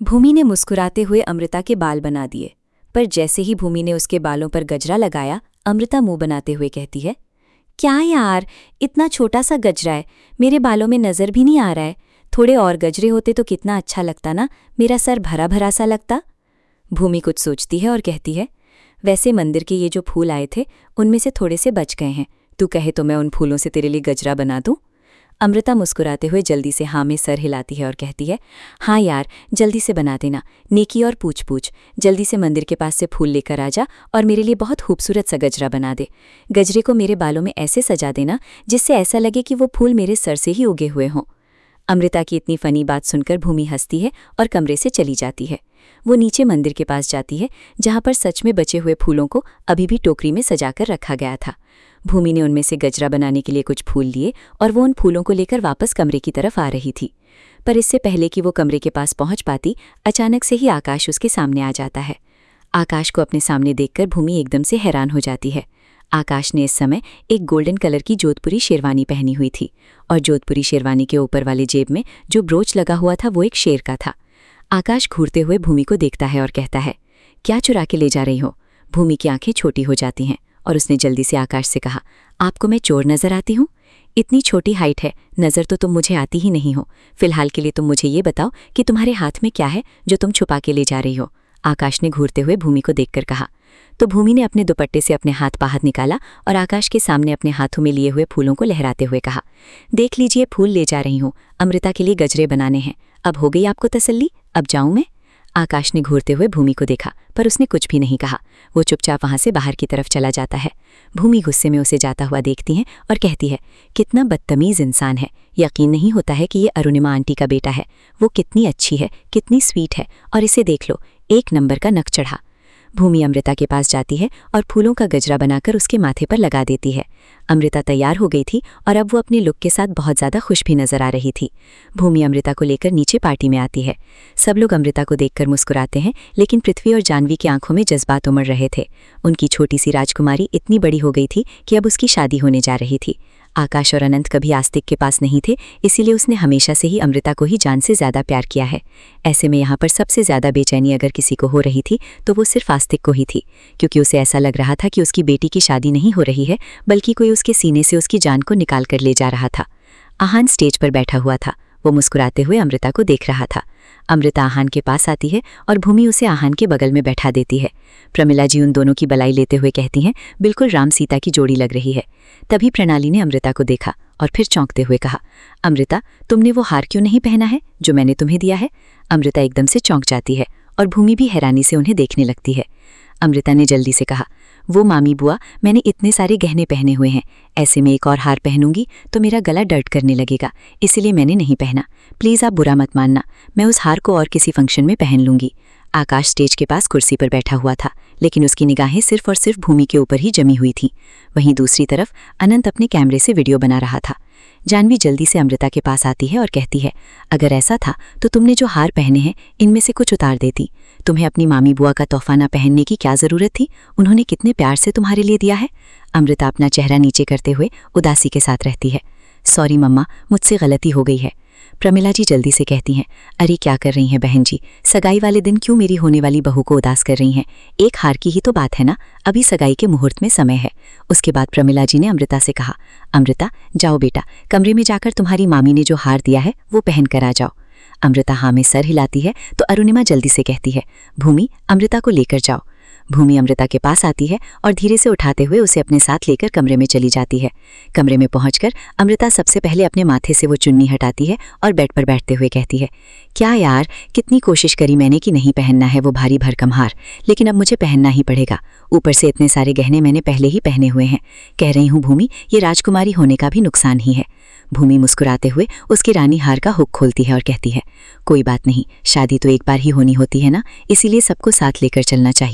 भूमि ने मुस्कुराते हुए अमृता के बाल बना दिए, पर जैसे ही भूमि ने उसके बालों पर गजरा लगाया, अमृता मुंह बनाते हुए कहती है, क्या यार, इतना छोटा सा गजरा है, मेरे बालों में नज़र भी नहीं आ रहा है। थोड़े और गजरे होते तो कितना अच्छा लगता ना, मेरा सर भरा भरा सा लगता। भूमि कुछ सोचती है और कहती है, वैसे मंदिर के ये जो फूल आए थे उनमें से थोड़े से बच गए हैं, तू कहे तो मैं उन फूलों से तेरे लिए गजरा बना दूं। अमृता मुस्कुराते हुए जल्दी से हाँ में सर हिलाती है और कहती है, हाँ यार, जल्दी से बना देना, नेकी और पूछ पूछ, जल्दी से मंदिर के पास से फूल लेकर आ जा और मेरे लिए बहुत खूबसूरत सा गजरा बना दे। गजरे को मेरे बालों में ऐसे सजा देना जिससे ऐसा लगे कि वो फूल मेरे सर से ही उगे हुए हों। अमृता की इतनी फनी बात सुनकर भूमि हंसती है और कमरे से चली जाती है। वो नीचे मंदिर के पास जाती है, जहाँ पर सच में बचे हुए फूलों को अभी भी टोकरी में सजाकर रखा गया था। भूमि ने उनमें से गजरा बनाने के लिए कुछ फूल लिए और वो उन फूलों को लेकर वापस कमरे की तरफ आ रही थी। पर इससे पहले कि वो कमरे के पास पहुंच पाती, अचानक से ही आकाश उसके सामने आ जाता है। आकाश को अपने सामने देखकर भूमि एकदम से हैरान हो जाती है। आकाश ने इस समय एक गोल्डन कलर की जोधपुरी शेरवानी पहनी हुई थी और जोधपुरी शेरवानी के ऊपर वाले जेब में जो ब्रोच लगा हुआ था वो एक शेर का था। आकाश घूरते हुए भूमि को देखता है और कहता है, क्या चुरा के ले जा रही हो? भूमि की आंखें छोटी हो जाती हैं और उसने जल्दी से आकाश से कहा, आपको मैं चोर नजर आती हूँ? इतनी छोटी हाइट है, नज़र तो तुम मुझे आती ही नहीं हो। फिलहाल के लिए तुम मुझे ये बताओ कि तुम्हारे हाथ में क्या है जो तुम छुपा के ले जा रही हो? आकाश ने घूरते हुए भूमि को देखकर कहा। तो भूमि ने अपने दुपट्टे से अपने हाथ बाहर निकाला और आकाश के सामने अपने हाथों में लिए हुए फूलों को लहराते हुए कहा, देख लीजिए, फूल ले जा रही हूँ, अमृता के लिए गजरे बनाने हैं। अब हो गई आपको तसल्ली? अब जाऊँ मैं? आकाश ने घूरते हुए भूमि को देखा, पर उसने कुछ भी नहीं कहा। वो चुपचाप वहां से बाहर की तरफ चला जाता है। भूमि गुस्से में उसे जाता हुआ देखती है और कहती है, कितना बदतमीज इंसान है, यकीन नहीं होता है कि ये अरुणिमा आंटी का बेटा है। वो कितनी अच्छी है, कितनी स्वीट है, और इसे देख लो, एक नंबर का नक चढ़ा। भूमि अमृता के पास जाती है और फूलों का गजरा बनाकर उसके माथे पर लगा देती है। अमृता तैयार हो गई थी और अब वो अपने लुक के साथ बहुत ज़्यादा खुश भी नजर आ रही थी। भूमि अमृता को लेकर नीचे पार्टी में आती है। सब लोग अमृता को देखकर मुस्कुराते हैं, लेकिन पृथ्वी और जानवी की आंखों में जज्बात उमड़ रहे थे। उनकी छोटी सी राजकुमारी इतनी बड़ी हो गई थी कि अब उसकी शादी होने जा रही थी। आकाश और अनंत कभी आस्तिक के पास नहीं थे, इसीलिए उसने हमेशा से ही अमृता को ही जान से ज़्यादा प्यार किया है। ऐसे में यहाँ पर सबसे ज़्यादा बेचैनी अगर किसी को हो रही थी तो वो सिर्फ आस्तिक को ही थी, क्योंकि उसे ऐसा लग रहा था कि उसकी बेटी की शादी नहीं हो रही है, बल्कि कोई उसके सीने से उसकी जान को निकाल कर ले जा रहा था। आहान स्टेज पर बैठा हुआ था। वो मुस्कुराते हुए अमृता को देख रहा था। अमृता आहान के पास आती है और भूमि उसे आहान के बगल में बैठा देती है। प्रमिला जी उन दोनों की बलाई लेते हुए कहती हैं, बिल्कुल राम सीता की जोड़ी लग रही है। तभी प्रणाली ने अमृता को देखा और फिर चौंकते हुए कहा, अमृता, तुमने वो हार क्यों नहीं पहना है जो मैंने तुम्हें दिया है? अमृता एकदम से चौंक जाती है और भूमि भी हैरानी से उन्हें देखने लगती है। अमृता ने जल्दी से कहा, वो मामी बुआ, मैंने इतने सारे गहने पहने हुए हैं, ऐसे में एक और हार पहनूंगी तो मेरा गला दर्द करने लगेगा, इसलिए मैंने नहीं पहना। प्लीज़ आप बुरा मत मानना, मैं उस हार को और किसी फंक्शन में पहन लूंगी। आकाश स्टेज के पास कुर्सी पर बैठा हुआ था, लेकिन उसकी निगाहें सिर्फ और सिर्फ भूमि के ऊपर ही जमी हुई थी। वहीं दूसरी तरफ अनंत अपने कैमरे से वीडियो बना रहा था। जानवी जल्दी से अमृता के पास आती है और कहती है, अगर ऐसा था तो तुमने जो हार पहने हैं इनमें से कुछ उतार देती। तुम्हें अपनी मामी बुआ का तोहफा ना पहनने की क्या ज़रूरत थी? उन्होंने कितने प्यार से तुम्हारे लिए दिया है। अमृता अपना चेहरा नीचे करते हुए उदासी के साथ रहती है। सॉरी मम्मा, मुझसे गलती हो गई है। प्रमिला जी जल्दी से कहती हैं, अरे क्या कर रही हैं बहन जी, सगाई वाले दिन क्यों मेरी होने वाली बहू को उदास कर रही हैं? एक हार की ही तो बात है ना, अभी सगाई के मुहूर्त में समय है। उसके बाद प्रमिला जी ने अमृता से कहा, अमृता जाओ बेटा, कमरे में जाकर तुम्हारी मामी ने जो हार दिया है वो पहन कर आ जाओ। अमृता हाँ में सर हिलाती है तो अरुणिमा जल्दी से कहती है, भूमि अमृता को लेकर जाओ। भूमि अमृता के पास आती है और धीरे से उठाते हुए उसे अपने साथ लेकर कमरे में चली जाती है। कमरे में पहुंचकर अमृता सबसे पहले अपने माथे से वो चुन्नी हटाती है और बेड पर बैठते हुए कहती है, क्या यार, कितनी कोशिश करी मैंने कि नहीं पहनना है वो भारी भरकम हार, लेकिन अब मुझे पहनना ही पड़ेगा। ऊपर से इतने सारे गहने मैंने पहले ही पहने हुए हैं। कह रही हूँ भूमि, ये राजकुमारी होने का भी नुकसान ही है। भूमि मुस्कुराते हुए उसकी रानी हार का हुक खोलती है और कहती है, कोई बात नहीं, शादी तो एक बार ही होनी होती है ना, इसीलिए सबको साथ लेकर चलना चाहिए।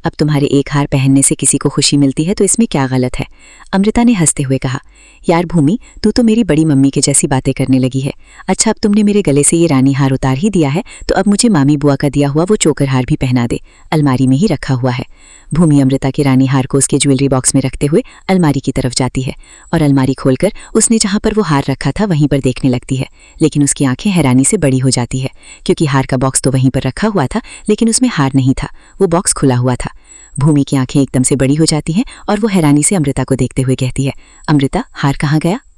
अब तुम्हारे एक हार पहनने से किसी को खुशी मिलती है तो इसमें क्या गलत है? अमृता ने हंसते हुए कहा, यार भूमि, तू तो मेरी बड़ी मम्मी के जैसी बातें करने लगी है। अच्छा, अब तुमने मेरे गले से ये रानी हार उतार ही दिया है तो अब मुझे मामी बुआ का दिया हुआ वो चोकर हार भी पहना दे, अलमारी में ही रखा हुआ है। भूमि अमृता के रानी हार को उसके ज्वेलरी बॉक्स में रखते हुए अलमारी की तरफ जाती है और अलमारी खोलकर उसने जहां पर वो हार रखा था वहीं पर देखने लगती है। लेकिन उसकी आंखें हैरानी से बड़ी हो जाती है क्योंकि हार का बॉक्स तो वहीं पर रखा हुआ था लेकिन उसमें हार नहीं था, वो बॉक्स खुला हुआ था। भूमि की आंखें एकदम से बड़ी हो जाती हैं और वो हैरानी से अमृता को देखते हुए कहती है, अमृता, हार कहाँ गया?